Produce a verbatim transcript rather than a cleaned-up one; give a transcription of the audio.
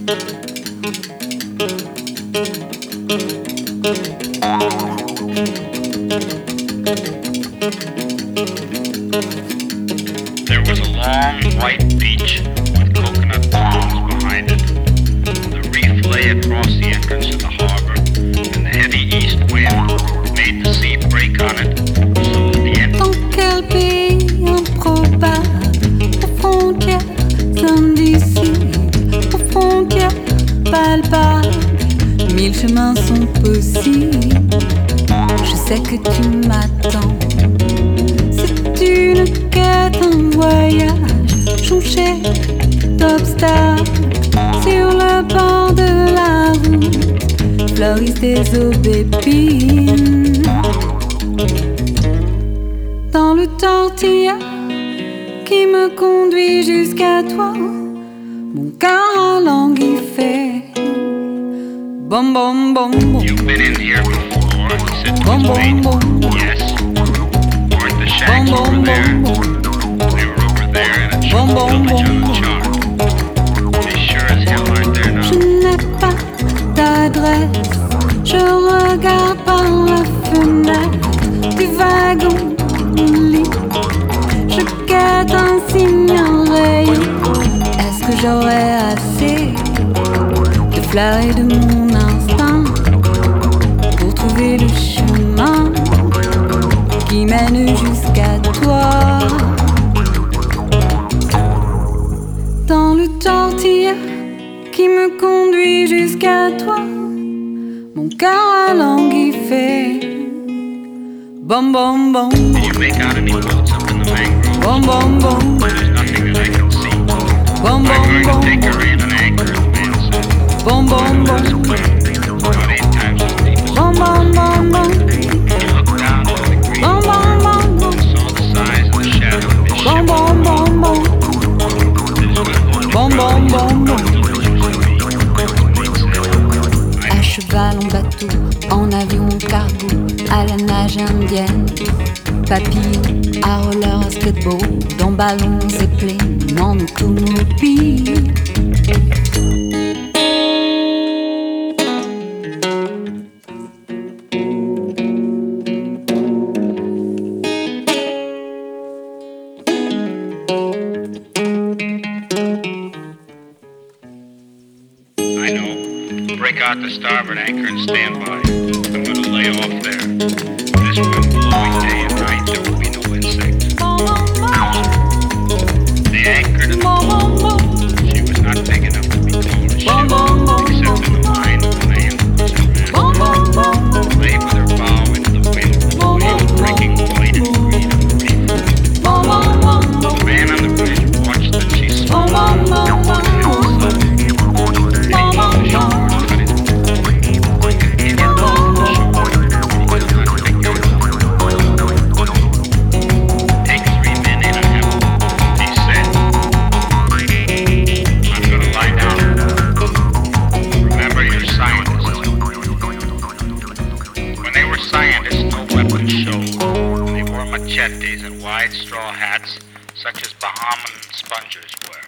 There was a long white beach with coconut palms behind it. The reef lay across the entrance to the harbor, and the heavy east wind made the sea break on it, so that the end. Dans quel pays improbable, aux frontières indicibles, aux frontières palpables, mille chemins sont possibles. Je sais que tu m'attends. C'est une quête, un voyage jonché d'obstacles. Sur le bord de la route fleurissent des aubépines. Dans le tortilla qui me conduit jusqu'à toi, mon cœur a langui fait. Bom bom bom bom. You've been in here before, he said to Bom his bom mate. bom. Yes. Weren't the shacks Bom over bom there? bom. They were over there in a Bom chunk bom village on bom. the chart. They sure as hell aren't there Je now. n'ai pas d'adresse. Je regarde par la fenêtre du wagon lit. Je guette un signe, un rayon. Est-ce que j'aurai assez de fleurs et de mon instinct pour trouver le chemin qui mène jusqu'à toi? Dans le tortilla qui me conduit jusqu'à toi, mon cœur a langui fait. Bom bom bom. Did you make out any boats up in the mangrove? Bom bom bom. There's nothing that I can see. Bom I'm bom going to bom. take her in and anchor, the man said. Bom bom There's a bom. wind, about eight times as deep as Bom bom bom bom. he looked down into the green Bom bom bom bom. and saw the size of the shadow of his Bom ship. bom bom bom. Bom bom bom bom. À cheval, en bateau, en avion, en cargo, à la nage indienne, papillon, à roller, à skateboard, dans ballon, zeppelin, en automobile. I know. Break out the starboard anchor and stand by. I'm going to lay off there. This wind blowing day and night, there will be no insect. They anchored and she was not big enough to be called a ship, except in the mind of the man who was her master. Lay with her bow into the wind, the waves breaking white and green on the reef. The man on the bridge watched that she swam and held machetes and wide straw hats, such as Bahamian spongers wear.